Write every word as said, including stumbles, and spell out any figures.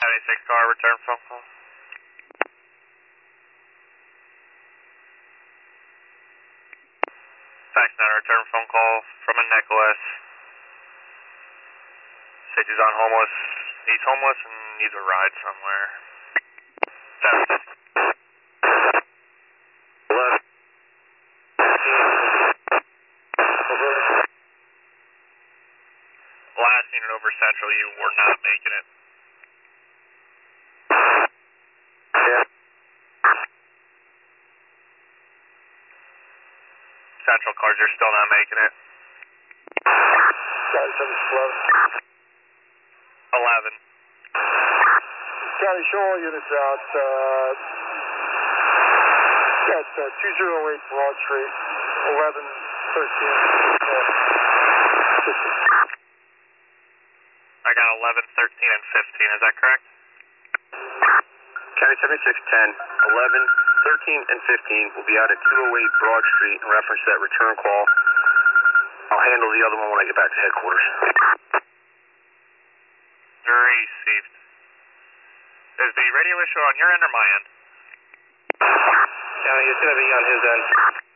seventy-six car, return phone call. Fax nine, return phone call from a Nicholas. Said he's on homeless. He's homeless and needs a ride somewhere. Seven. Eleven. Last unit over Central, you were not making it. Yeah. Central cars, you're still not making it. County seven eleven. Eleven. County, show all units out. Uh, at uh, two oh eight Broad Street, eleven thirteen. I got eleven, thirteen, and fifteen. Is that correct? County seventy-six ten, eleven, thirteen, and fifteen will be out at two oh eight Broad Street in reference to that return call. I'll handle the other one when I get back to headquarters. Received. Is the radio issue on your end or my end? County, it's going to be on his end.